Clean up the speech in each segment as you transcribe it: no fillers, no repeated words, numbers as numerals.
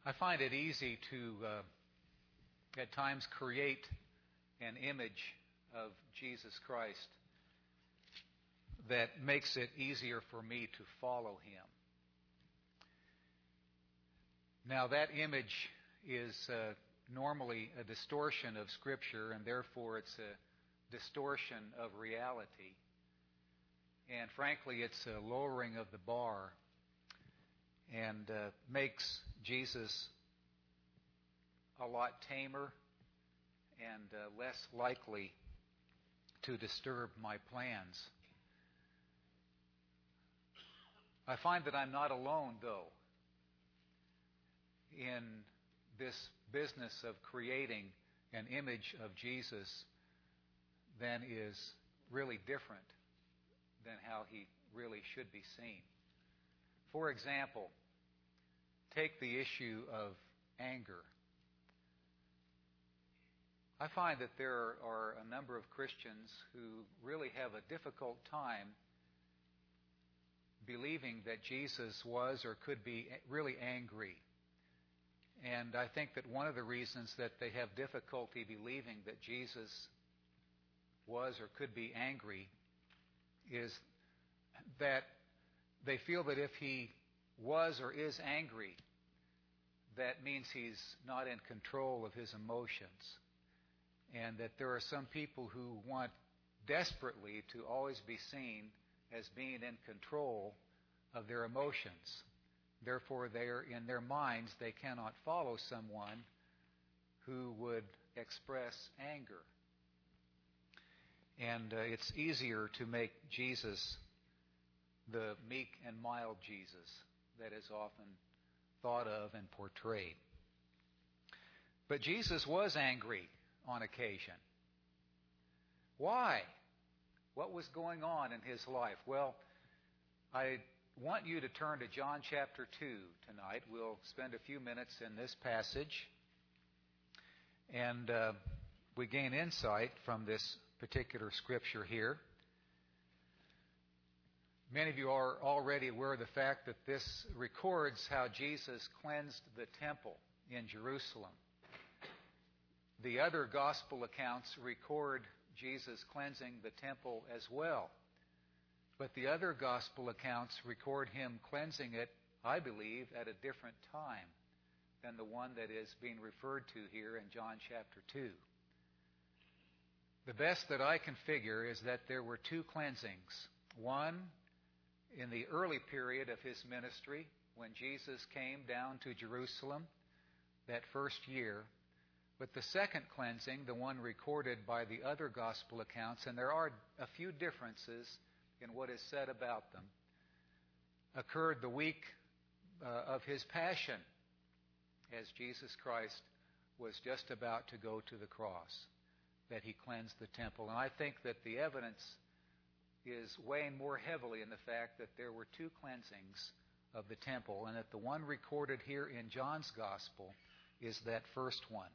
I find it easy to, at times, create an image of Jesus Christ that makes it easier for me to follow Him. Now, that image is normally a distortion of Scripture, and therefore it's a distortion of reality. And frankly, it's a lowering of the bar and makes Jesus a lot tamer and less likely to disturb my plans. I find that I'm not alone, though, in this business of creating an image of Jesus that is really different than how He really should be seen. For example, take the issue of anger. I find that there are a number of Christians who really have a difficult time believing that Jesus was or could be really angry. And I think that one of the reasons that they have difficulty believing that Jesus was or could be angry is that they feel that if He was or is angry, that means He's not in control of His emotions. And that there are some people who want desperately to always be seen as being in control of their emotions. Therefore, in their minds, they cannot follow someone who would express anger. And it's easier to make Jesus the meek and mild Jesus that is often thought of and portrayed. But Jesus was angry on occasion. Why? What was going on in His life? Well, I want you to turn to John chapter 2 tonight. We'll spend a few minutes in this passage. And we gain insight from this particular scripture here. Many of you are already aware of the fact that this records how Jesus cleansed the temple in Jerusalem. The other gospel accounts record Jesus cleansing the temple as well. But the other gospel accounts record Him cleansing it, I believe, at a different time than the one that is being referred to here in John chapter 2. The best that I can figure is that there were two cleansings. One, in the early period of His ministry, when Jesus came down to Jerusalem that first year. But the second cleansing, the one recorded by the other gospel accounts, and there are a few differences in what is said about them, occurred the week of His passion, as Jesus Christ was just about to go to the cross, that He cleansed the temple. And I think that the evidence is weighing more heavily in the fact that there were two cleansings of the temple, and that the one recorded here in John's gospel is that first one.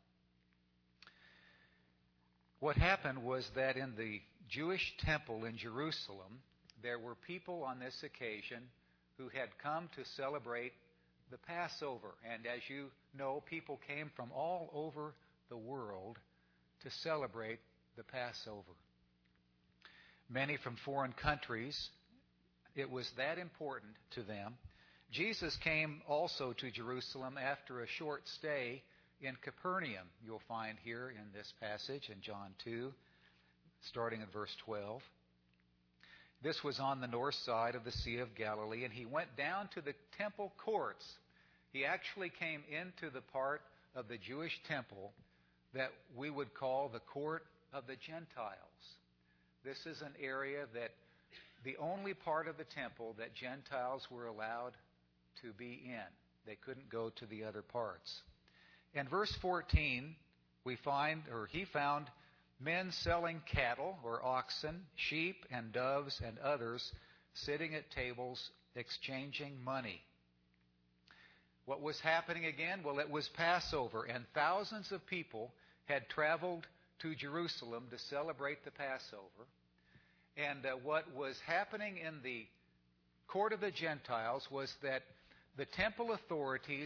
What happened was that in the Jewish temple in Jerusalem, there were people on this occasion who had come to celebrate the Passover. And as you know, people came from all over the world to celebrate the Passover. Many from foreign countries. It was that important to them. Jesus came also to Jerusalem after a short stay in Capernaum. You'll find here in this passage in John 2, starting at verse 12. This was on the north side of the Sea of Galilee, and He went down to the temple courts. He actually came into the part of the Jewish temple that we would call the court of the Gentiles. This is an area that the only part of the temple that Gentiles were allowed to be in. They couldn't go to the other parts. In verse 14, he found men selling cattle or oxen, sheep and doves and others sitting at tables exchanging money. What was happening again? Well, it was Passover, and thousands of people had traveled to Jerusalem to celebrate the Passover. And what was happening in the court of the Gentiles was that the temple authorities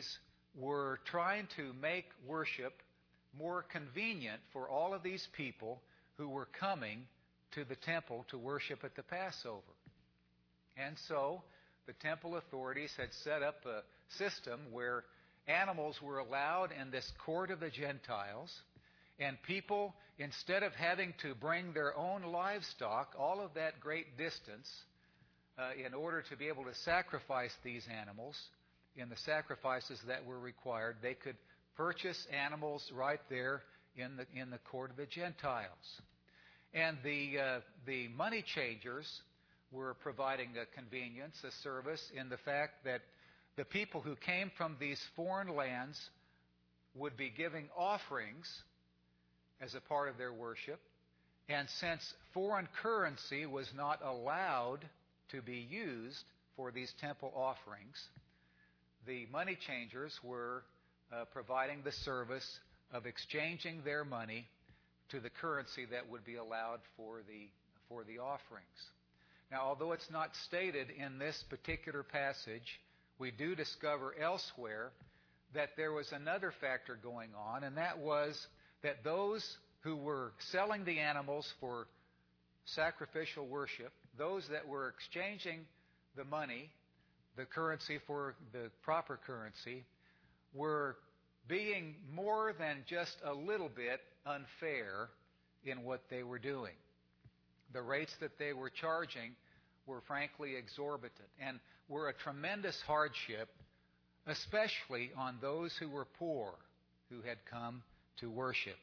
were trying to make worship more convenient for all of these people who were coming to the temple to worship at the Passover. And so the temple authorities had set up a system where animals were allowed in this court of the Gentiles, and people, instead of having to bring their own livestock all of that great distance in order to be able to sacrifice these animals in the sacrifices that were required, they could purchase animals right there in the court of the Gentiles. And the money changers were providing a convenience, a service, in the fact that the people who came from these foreign lands would be giving offerings as a part of their worship. And since foreign currency was not allowed to be used for these temple offerings, the money changers were providing the service of exchanging their money to the currency that would be allowed for the offerings. Now, although it's not stated in this particular passage, we do discover elsewhere that there was another factor going on, and that was that those who were selling the animals for sacrificial worship, those that were exchanging the money, the currency for the proper currency, were being more than just a little bit unfair in what they were doing. The rates that they were charging were frankly exorbitant and were a tremendous hardship, especially on those who were poor, who had come to worship.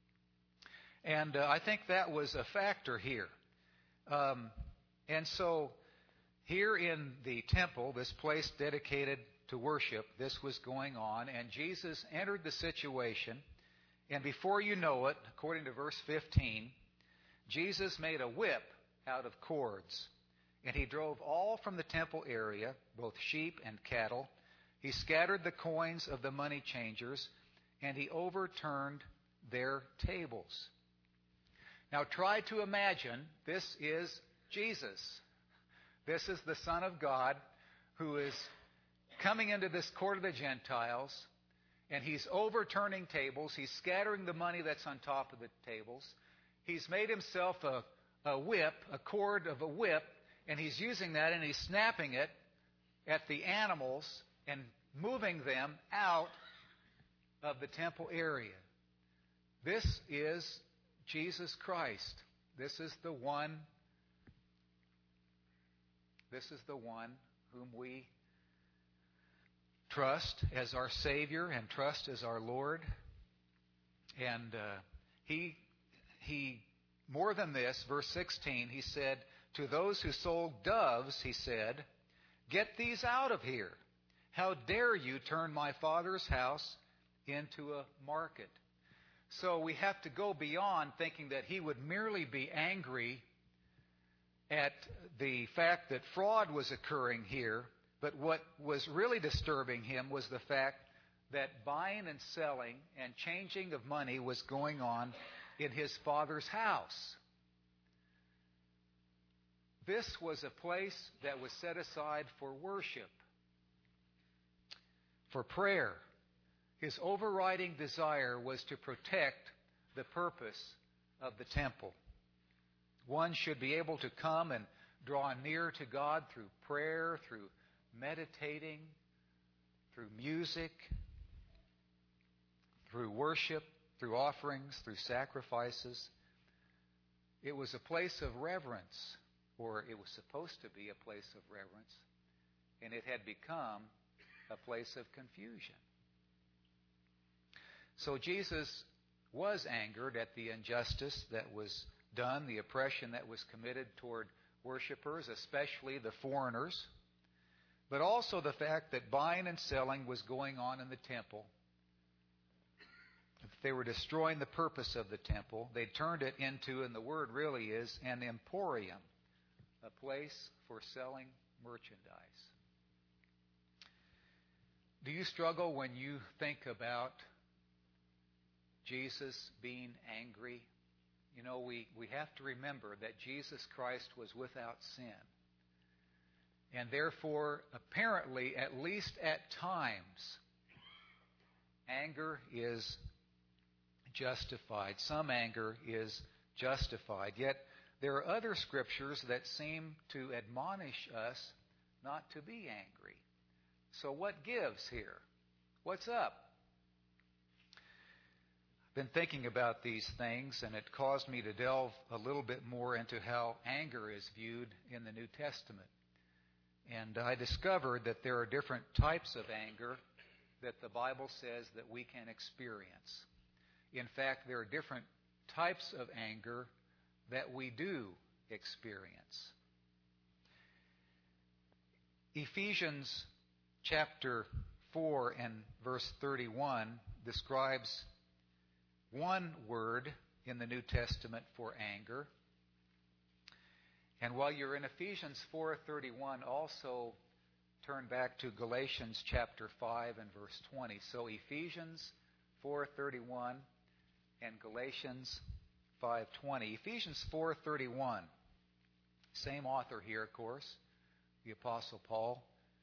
And I think that was a factor here. And so here in the temple, this place dedicated to worship, this was going on, and Jesus entered the situation, and before you know it, according to verse 15, Jesus made a whip out of cords, and he drove all from the temple area, both sheep and cattle. He scattered the coins of the money changers, and he overturned their tables. Now try to imagine, this is Jesus. This is the Son of God who is coming into this court of the Gentiles, and he's overturning tables. He's scattering the money that's on top of the tables. He's made himself a whip, a cord of a whip, and he's using that and he's snapping it at the animals and moving them out of the temple area. This is Jesus Christ. This is the one whom we trust as our Savior and trust as our Lord. And he more than this, verse 16, he said, to those who sold doves, he said, get these out of here. How dare you turn my Father's house into a market? So we have to go beyond thinking that he would merely be angry at the fact that fraud was occurring here, but what was really disturbing him was the fact that buying and selling and changing of money was going on in his Father's house. This was a place that was set aside for worship, for prayer. His overriding desire was to protect the purpose of the temple. One should be able to come and draw near to God through prayer, through meditating, through music, through worship, through offerings, through sacrifices. It was a place of reverence, or it was supposed to be a place of reverence, and it had become a place of confusion. So Jesus was angered at the injustice that was done, the oppression that was committed toward worshipers, especially the foreigners, but also the fact that buying and selling was going on in the temple. If they were destroying the purpose of the temple, they turned it into, and the word really is, an emporium, a place for selling merchandise. Do you struggle when you think about Jesus being angry? You know, we have to remember that Jesus Christ was without sin. And therefore, apparently, at least at times, anger is justified. Some anger is justified. Yet there are other scriptures that seem to admonish us not to be angry. So what gives here? What's up? I've been thinking about these things, and it caused me to delve a little bit more into how anger is viewed in the New Testament. And I discovered that there are different types of anger that the Bible says that we can experience. In fact, there are different types of anger that we do experience. Ephesians chapter 4 and verse 31 describes one word in the New Testament for anger. And while you're in Ephesians 4:31, also turn back to Galatians chapter 5 and verse 20. So Ephesians 4:31 and Galatians 5:20. Ephesians 4:31, same author here, of course, the Apostle Paul.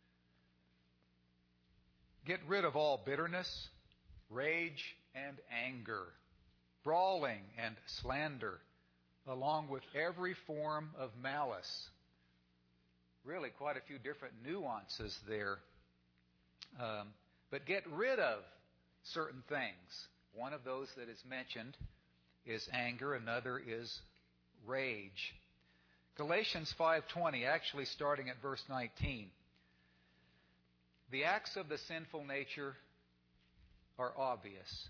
Get rid of all bitterness, rage, and anger, brawling and slander, along with every form of malice. Really quite a few different nuances there. But get rid of certain things. One of those that is mentioned is anger. Another is rage. Galatians 5:20, actually starting at verse 19. The acts of the sinful nature are obvious.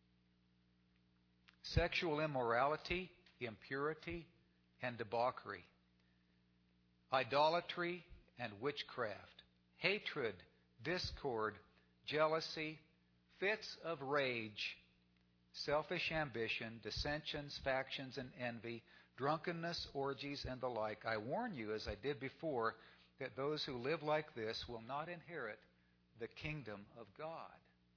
Sexual immorality, impurity, and debauchery. Idolatry and witchcraft. Hatred, discord, jealousy, fits of rage, selfish ambition, dissensions, factions, and envy, drunkenness, orgies, and the like. I warn you, as I did before, that those who live like this will not inherit the kingdom of God.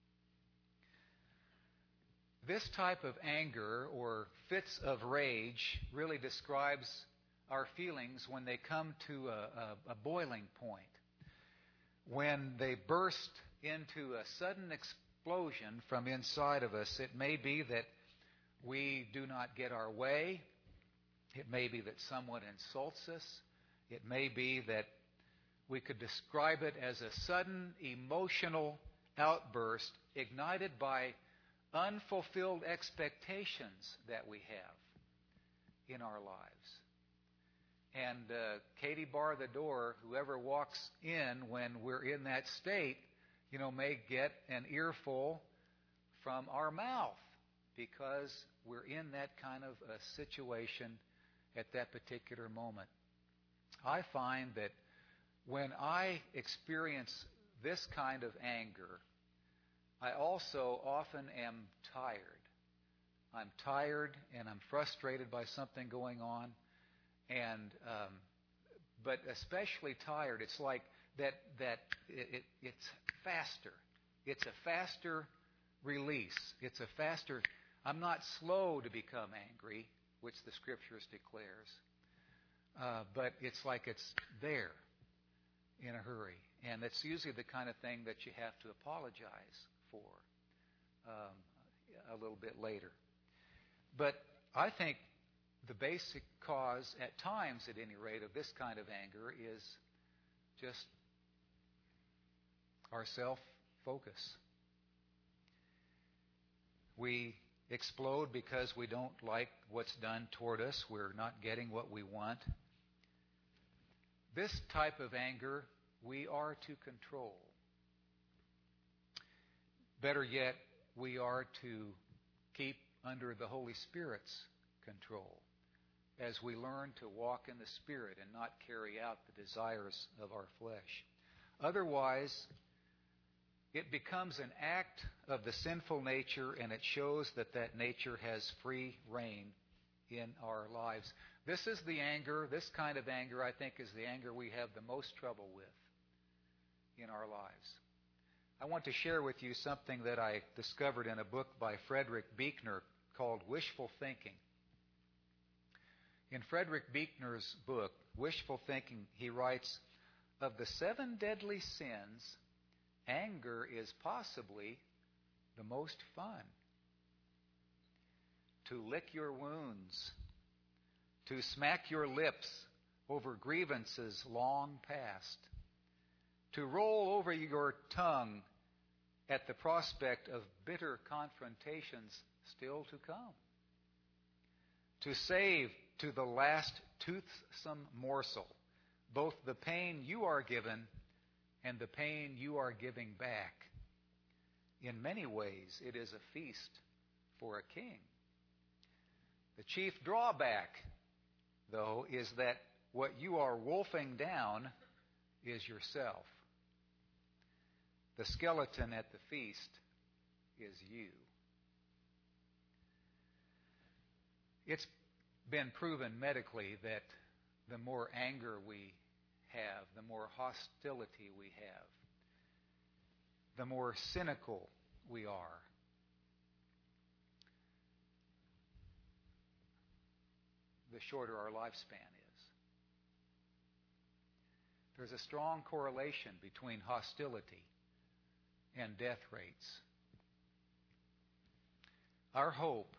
This type of anger or fits of rage really describes our feelings when they come to a boiling point. When they burst into a sudden explosion from inside of us, it may be that we do not get our way. It may be that someone insults us. It may be that we could describe it as a sudden emotional outburst ignited by unfulfilled expectations that we have in our lives. And Katie bar the door, whoever walks in when we're in that state, may get an earful from our mouth because we're in that kind of a situation at that particular moment. I find that when I experience this kind of anger, I also often am tired. I'm tired and I'm frustrated by something going on, but especially tired. It's like it's faster. It's a faster release. It's a faster. I'm not slow to become angry, which the Scriptures declares, but it's like it's there in a hurry, and it's usually the kind of thing that you have to apologize for a little bit later. But I think the basic cause, at times at any rate, of this kind of anger is just our self-focus. We explode because we don't like what's done toward us. We're not getting what we want. This type of anger we are to control. Better yet, we are to keep under the Holy Spirit's control as we learn to walk in the Spirit and not carry out the desires of our flesh. Otherwise, it becomes an act of the sinful nature, and it shows that that nature has free reign in our lives. This is the anger, this kind of anger, I think, is the anger we have the most trouble with in our lives. I want to share with you something that I discovered in a book by Frederick Buechner called Wishful Thinking. In Frederick Buechner's book, Wishful Thinking, he writes, "Of the 7 deadly sins, anger is possibly the most fun. To lick your wounds, to smack your lips over grievances long past, to roll over your tongue at the prospect of bitter confrontations still to come, to save to the last toothsome morsel both the pain you are given and the pain you are giving back. In many ways, it is a feast for a king. The chief drawback, though, is that what you are wolfing down is yourself. The skeleton at the feast is you. It's been proven medically that the more anger we have, the more hostility we have, the more cynical we are, the shorter our lifespan is. There's a strong correlation between hostility and death rates. Our hope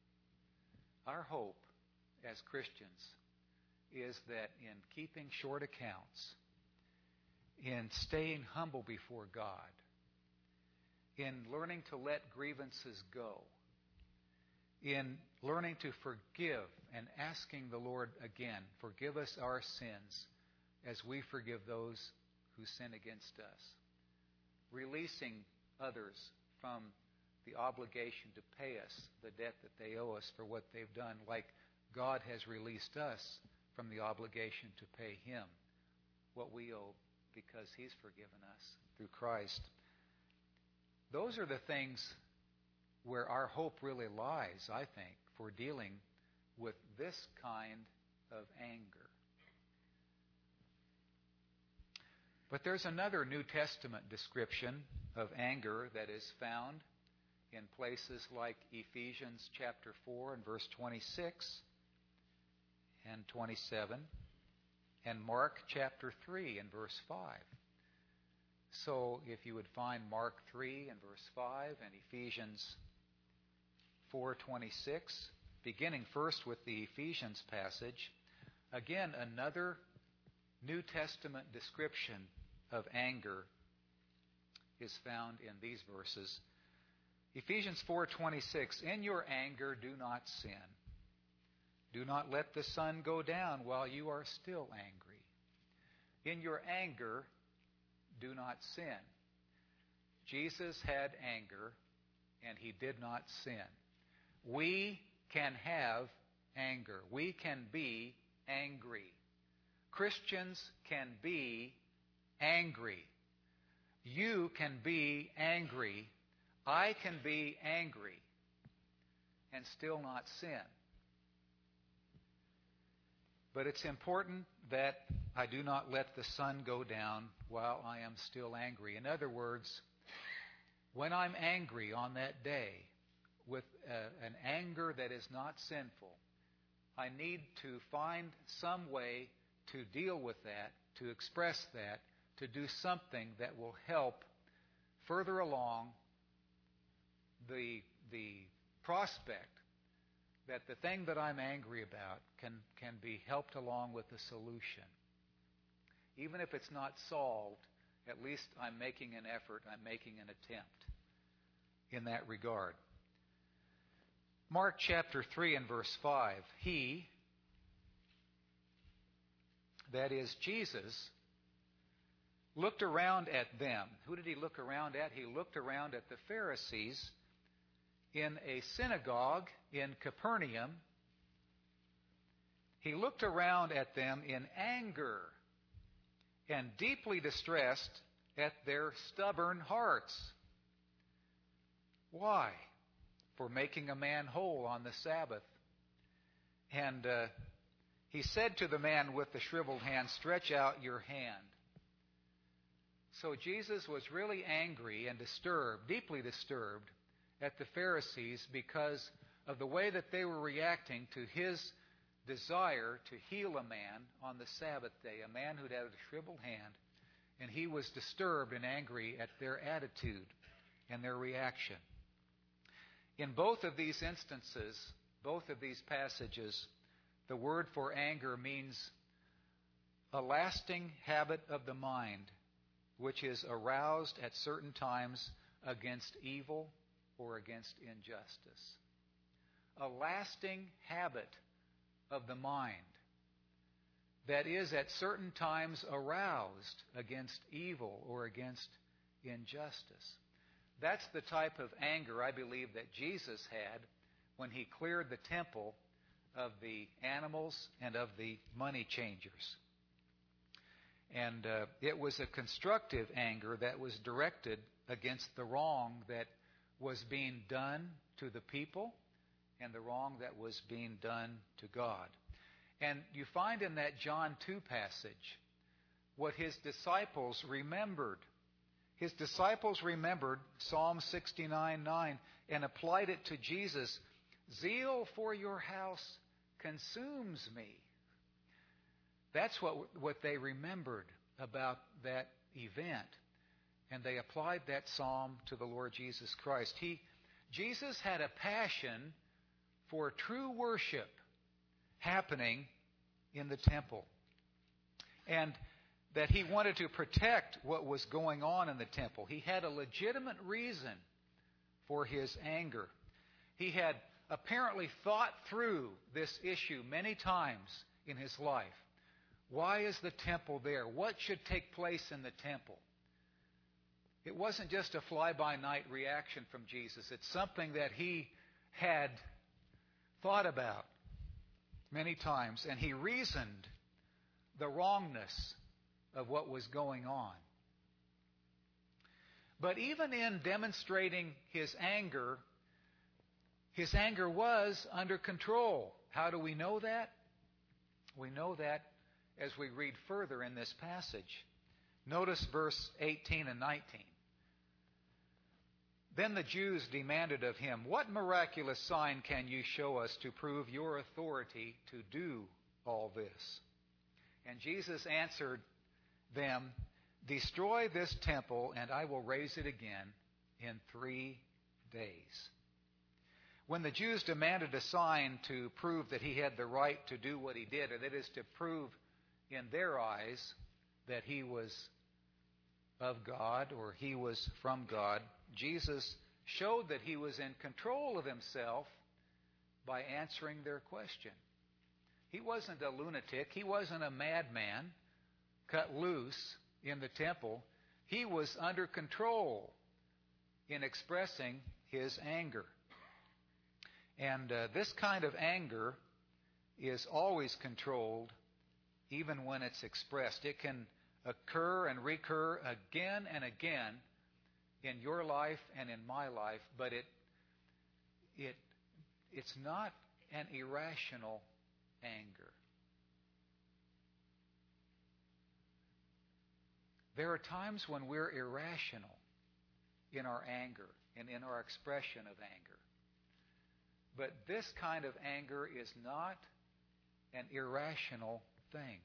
as Christians is that in keeping short accounts, in staying humble before God, in learning to let grievances go, in learning to forgive and asking the Lord again, forgive us our sins as we forgive those who sin against us, releasing others from the obligation to pay us the debt that they owe us for what they've done, like God has released us from the obligation to pay Him what we owe because He's forgiven us through Christ. Those are the things where our hope really lies, I think, for dealing with this kind of anger. But there's another New Testament description of anger that is found in places like Ephesians chapter 4 and verse 26 and 27, and Mark chapter 3 and verse 5. So if you would find Mark 3 and verse 5 and Ephesians 4:26, beginning first with the Ephesians passage, again another New Testament description of anger is found in these verses. Ephesians 4:26, in your anger do not sin. Do not let the sun go down while you are still angry. In your anger, do not sin. Jesus had anger, and He did not sin. We can have anger. We can be angry. Christians can be angry. You can be angry. I can be angry and still not sin. But it's important that I do not let the sun go down while I am still angry. In other words, when I'm angry on that day with an anger that is not sinful, I need to find some way to deal with that, to express that, to do something that will help further along the prospect that the thing that I'm angry about can be helped along with the solution. Even if it's not solved, at least I'm making an effort, I'm making an attempt in that regard. Mark chapter 3 and verse 5, He, that is Jesus, looked around at them. Who did He look around at? He looked around at the Pharisees in a synagogue in Capernaum. He looked around at them in anger and deeply distressed at their stubborn hearts. Why? For making a man whole on the Sabbath. And He said to the man with the shriveled hand, stretch out your hand. So Jesus was really angry and disturbed, deeply disturbed, at the Pharisees because of the way that they were reacting to His desire to heal a man on the Sabbath day, a man who'd had a shriveled hand, and He was disturbed and angry at their attitude and their reaction. In both of these instances, both of these passages, the word for anger means a lasting habit of the mind which is aroused at certain times against evil or against injustice. A lasting habit of the mind that is at certain times aroused against evil or against injustice. That's the type of anger, I believe, that Jesus had when he cleared the temple of the animals and of the money changers. And it was a constructive anger that was directed against the wrong that was being done to the people and the wrong that was being done to God. And you find in that John 2 passage what his disciples remembered. His disciples remembered Psalm 69:9 and applied it to Jesus. Zeal for your house consumes me. That's what they remembered about that event. And they applied that psalm to the Lord Jesus Christ. Jesus had a passion for true worship happening in the temple. And that he wanted to protect what was going on in the temple. He had a legitimate reason for his anger. He had apparently thought through this issue many times in his life. Why is the temple there? What should take place in the temple? It wasn't just a fly-by-night reaction from Jesus. It's something that he had thought about many times, and he reasoned the wrongness of what was going on. But even in demonstrating his anger was under control. How do we know that? We know that as we read further in this passage. Notice verse 18 and 19. Then the Jews demanded of him, "What miraculous sign can you show us to prove your authority to do all this?" And Jesus answered them, "Destroy this temple, and I will raise it again in 3 days." When the Jews demanded a sign to prove that he had the right to do what he did, or that is to prove in their eyes that he was of God or he was from God, Jesus showed that he was in control of himself by answering their question. He wasn't a lunatic. He wasn't a madman cut loose in the temple. He was under control in expressing his anger. And this kind of anger is always controlled even when it's expressed. It can occur and recur again and again in your life and in my life, but it's not an irrational anger. There are times when we're irrational in our anger and in our expression of anger. But this kind of anger is not an irrational thing.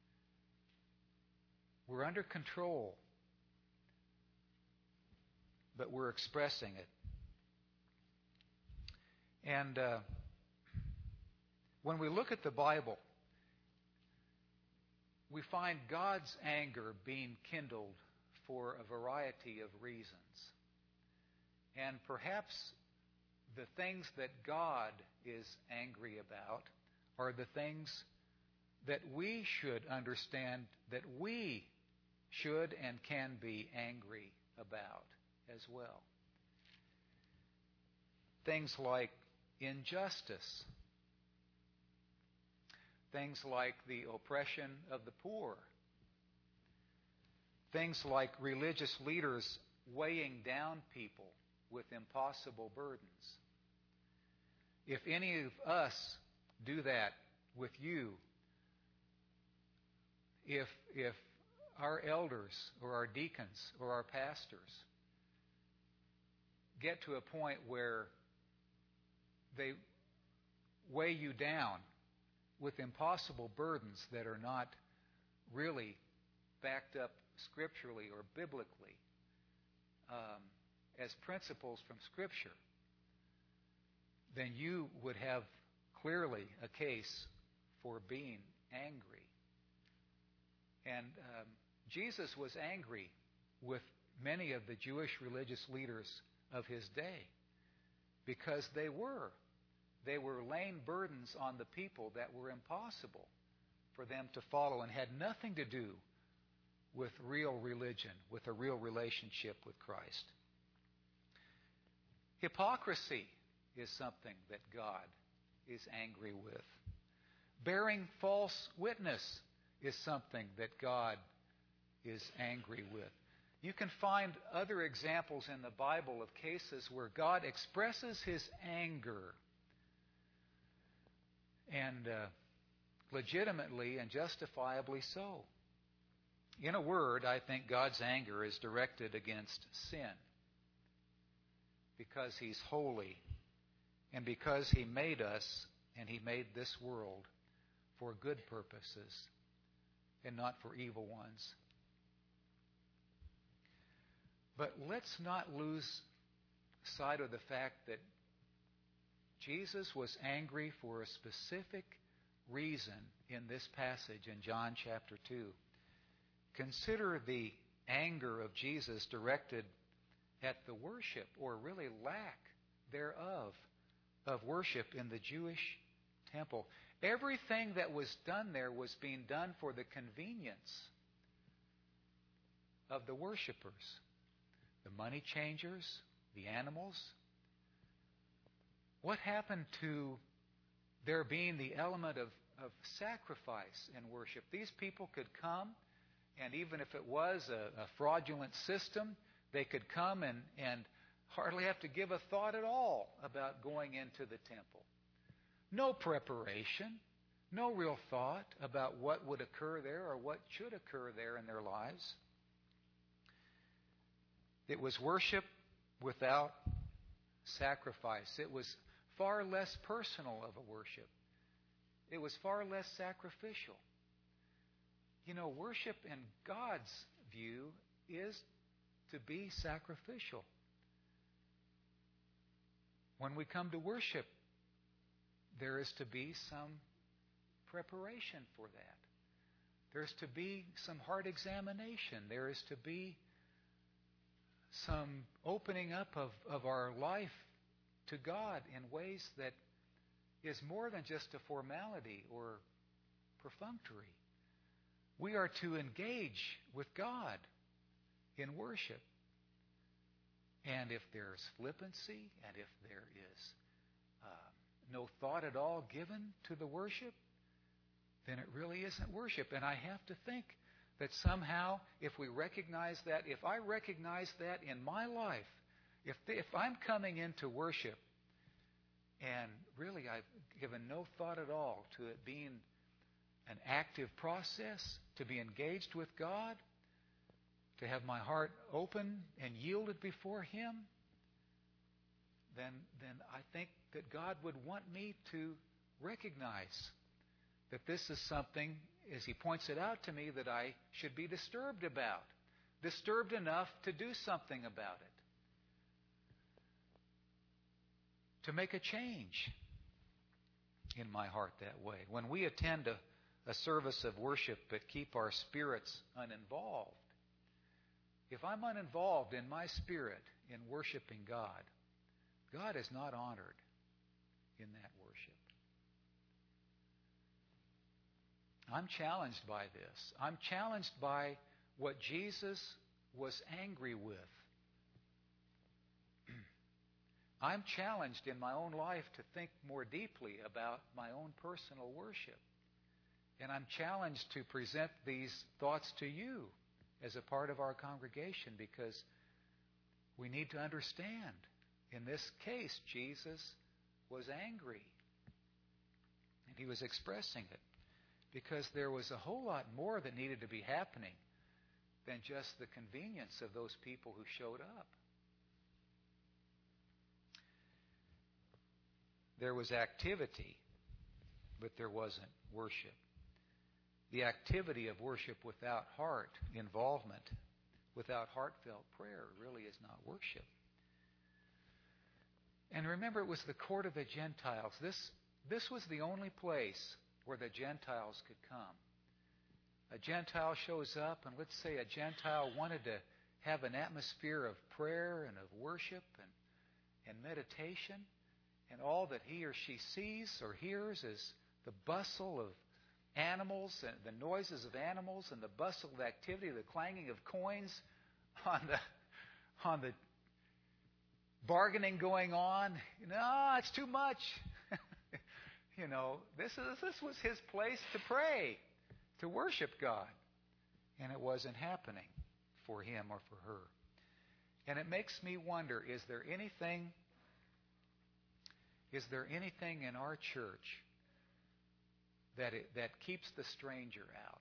We're under control, but we're expressing it. And when we look at the Bible, we find God's anger being kindled for a variety of reasons. And perhaps the things that God is angry about are the things that we should understand that we should and can be angry about as well. Things like injustice. Things like the oppression of the poor. Things like religious leaders weighing down people with impossible burdens. If any of us do that with you, if our elders or our deacons or our pastors get to a point where they weigh you down with impossible burdens that are not really backed up scripturally or biblically as principles from Scripture, then you would have clearly a case for being angry. And Jesus was angry with many of the Jewish religious leaders of his day because they were laying burdens on the people that were impossible for them to follow and had nothing to do with real religion, with a real relationship with Christ. Hypocrisy is something that God is angry with. Bearing false witness is something that God is angry with. You can find other examples in the Bible of cases where God expresses his anger and legitimately and justifiably so. In a word, I think God's anger is directed against sin because he's holy and because he made us and he made this world for good purposes and not for evil ones. But let's not lose sight of the fact that Jesus was angry for a specific reason in this passage in John chapter 2. Consider the anger of Jesus directed at the worship, or really lack thereof, of worship in the Jewish temple. Everything that was done there was being done for the convenience of the worshipers. The money changers, the animals. What happened to there being the element of sacrifice in worship? These people could come, and even if it was a fraudulent system, they could come and hardly have to give a thought at all about going into the temple. No preparation, no real thought about what would occur there or what should occur there in their lives. It was worship without sacrifice. It was far less personal of a worship. It was far less sacrificial. You know, worship in God's view is to be sacrificial. When we come to worship, there is to be some preparation for that. There's to be some heart examination. There is to be some opening up of our life to God in ways that is more than just a formality or perfunctory. We are to engage with God in worship. And if there's flippancy and if there is no thought at all given to the worship, then it really isn't worship. And I have to think that somehow, if we recognize that, if I recognize that in my life, if I'm coming into worship and really I've given no thought at all to it being an active process, to be engaged with God, to have my heart open and yielded before Him, then I think that God would want me to recognize that this is something, as He points it out to me, that I should be disturbed about. Disturbed enough to do something about it. To make a change in my heart that way. When we attend a service of worship but keep our spirits uninvolved, if I'm uninvolved in my spirit in worshiping God, God is not honored in that worship. I'm challenged by this. I'm challenged by what Jesus was angry with. I'm challenged in my own life to think more deeply about my own personal worship. And I'm challenged to present these thoughts to you as a part of our congregation, because we need to understand, in this case, Jesus was angry. And He was expressing it because there was a whole lot more that needed to be happening than just the convenience of those people who showed up. There was activity, but there wasn't worship. The activity of worship without heart involvement, without heartfelt prayer, really is not worship. And remember, it was the court of the Gentiles. This was the only place where the Gentiles could come. A Gentile shows up, and let's say a Gentile wanted to have an atmosphere of prayer and of worship and meditation, and all that he or she sees or hears is the bustle of animals and the noises of animals and the bustle of activity, the clanging of coins on the bargaining going on. No, it's too much. This was his place to pray, to worship God. And it wasn't happening for him or for her. And it makes me wonder, is there anything in our church that keeps the stranger out?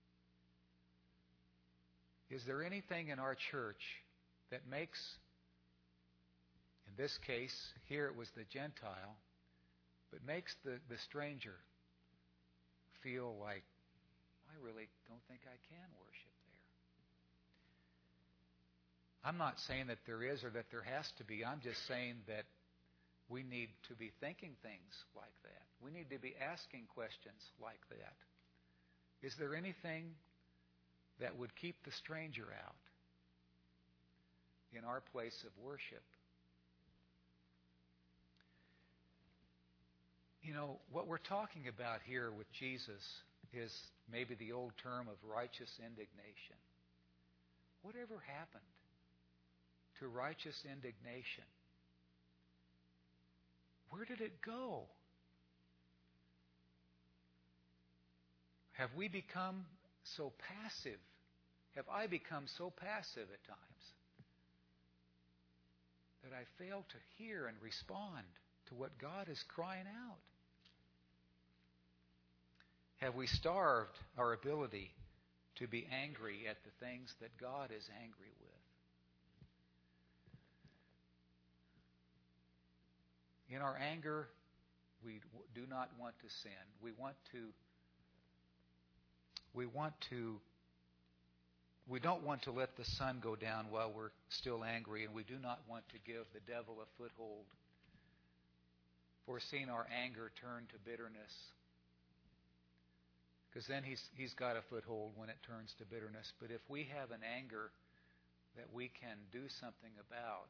Is there anything in our church that makes, in this case, here it was the Gentile, but makes the stranger feel like, I really don't think I can worship there? I'm not saying that there is or that there has to be. I'm just saying that we need to be thinking things like that. We need to be asking questions like that. Is there anything that would keep the stranger out in our place of worship? What we're talking about here with Jesus is maybe the old term of righteous indignation. Whatever happened to righteous indignation? Where did it go? Have we become so passive? Have I become so passive at times that I fail to hear and respond to what God is crying out? Have we starved our ability to be angry at the things that God is angry with? In our anger, we do not want to sin. We don't want to let the sun go down while we're still angry, and we do not want to give the devil a foothold, foreseeing our anger turn to bitterness. Because then he's got a foothold when it turns to bitterness. But if we have an anger that we can do something about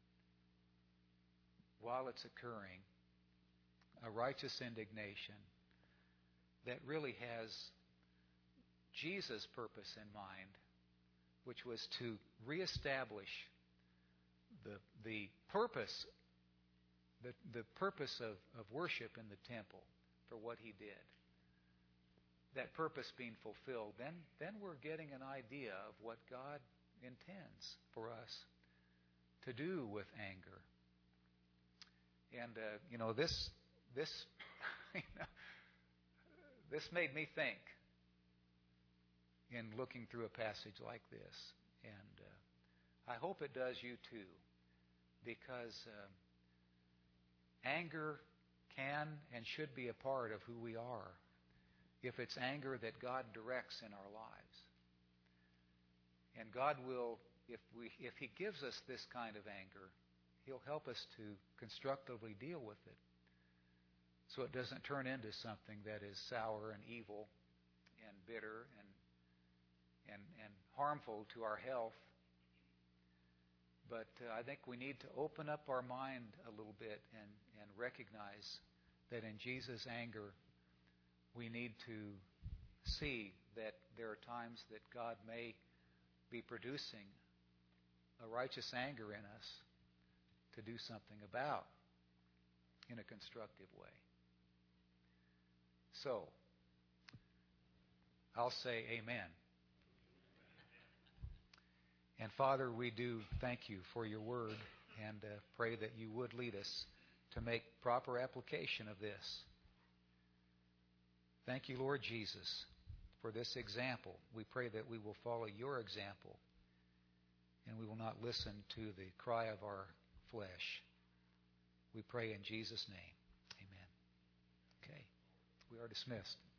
while it's occurring, a righteous indignation that really has Jesus' purpose in mind, which was to reestablish the purpose of worship in the temple for what he did. That purpose being fulfilled, then we're getting an idea of what God intends for us to do with anger. And this this made me think in looking through a passage like this, and I hope it does you too, because anger can and should be a part of who we are, if it's anger that God directs in our lives. And God will, if He gives us this kind of anger, He'll help us to constructively deal with it, so it doesn't turn into something that is sour and evil and bitter and harmful to our health. But I think we need to open up our mind a little bit and recognize that in Jesus' anger, we need to see that there are times that God may be producing a righteous anger in us to do something about in a constructive way. So, I'll say amen. And Father, we do thank you for your word and pray that you would lead us to make proper application of this. Thank you, Lord Jesus, for this example. We pray that we will follow your example and we will not listen to the cry of our flesh. We pray in Jesus' name. Amen. Okay. We are dismissed.